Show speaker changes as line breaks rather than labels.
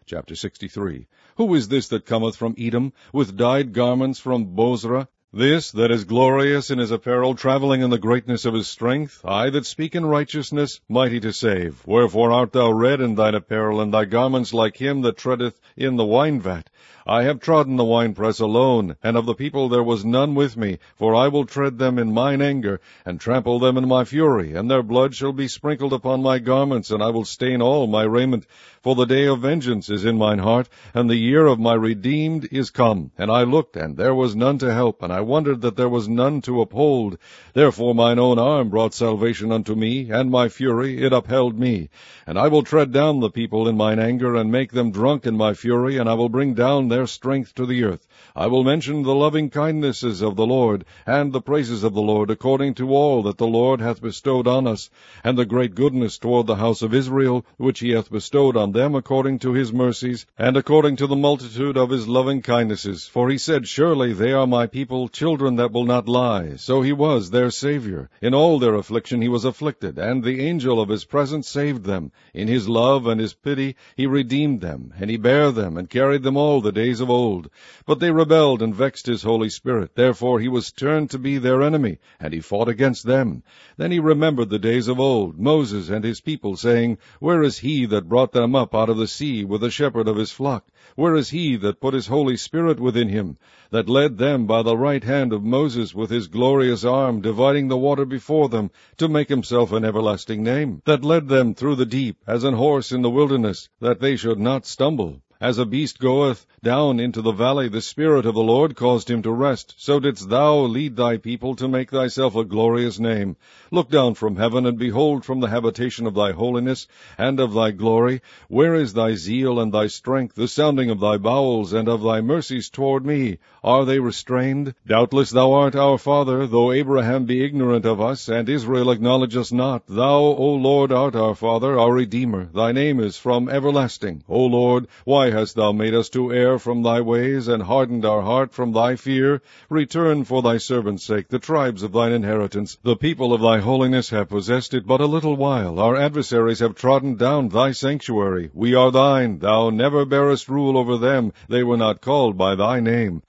Chapter 63. Who is this that cometh from Edom, with dyed garments from Bozrah? This that is glorious in his apparel, travelling in the greatness of his strength, I that speak in righteousness, mighty to save. Wherefore art thou red in thine apparel, and thy garments like him that treadeth in the wine vat? I have trodden the winepress alone, and of the people there was none with me, for I will tread them in mine anger, and trample them in my fury, and their blood shall be sprinkled upon my garments, and I will stain all my raiment. For the day of vengeance is in mine heart, and the year of my redeemed is come. And I looked, and there was none to help, and I wondered that there was none to uphold. Therefore mine own arm brought salvation unto me, and my fury, it upheld me. And I will tread down the people in mine anger, and make them drunk in my fury, and I will bring down their strength to the earth. I will mention the loving kindnesses of the Lord, and the praises of the Lord, according to all that the Lord hath bestowed on us, and the great goodness toward the house of Israel, which he hath bestowed on them according to his mercies, and according to the multitude of his loving kindnesses. For he said, Surely they are my people, children that will not lie. So he was their Savior. In all their affliction he was afflicted, and the angel of his presence saved them. In his love and his pity he redeemed them, and he bare them, and carried them all the days of old. But they rebelled and vexed his Holy Spirit. Therefore he was turned to be their enemy, and he fought against them. Then he remembered the days of old, Moses and his people, saying, Where is he that brought them up out of the sea with the shepherd of his flock? Where is he that put his Holy Spirit within him, that led them by the right hand of Moses with his glorious arm, dividing the water before them, to make himself an everlasting name, that led them through the deep, as an horse in the wilderness, that they should not stumble? As a beast goeth down into the valley, the Spirit of the Lord caused him to rest. So didst thou lead thy people to make thyself a glorious name. Look down from heaven, and behold from the habitation of thy holiness and of thy glory. Where is thy zeal and thy strength, the sounding of thy bowels, and of thy mercies toward me? Are they restrained? Doubtless thou art our father, though Abraham be ignorant of us, and Israel acknowledge us not. Thou, O Lord, art our Father, our Redeemer. Thy name is from everlasting. O Lord, why hast thou made us to err from thy ways, and hardened our heart from thy fear? Return for thy servant's sake the tribes of thine inheritance. The people of thy holiness have possessed it but a little while. Our adversaries have trodden down thy sanctuary. We are thine. Thou never bearest rule over them. They were not called by thy name.